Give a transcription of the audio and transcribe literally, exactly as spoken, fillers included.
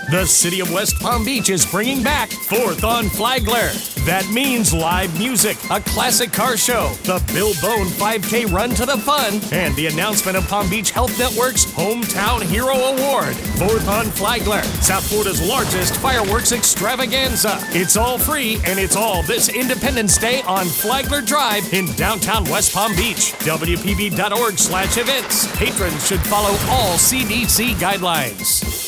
The city of West Palm Beach is bringing back fourth on Flagler. That means live music, a classic car show, the Bill Bone five K Run to the Fun, and the announcement of Palm Beach Health Network's Hometown Hero Award. fourth on Flagler, South Florida's largest fireworks extravaganza. It's all free, and it's all this Independence Day on Flagler Drive in downtown West Palm Beach. W P B dot org slash events. Patrons should follow all C D C guidelines.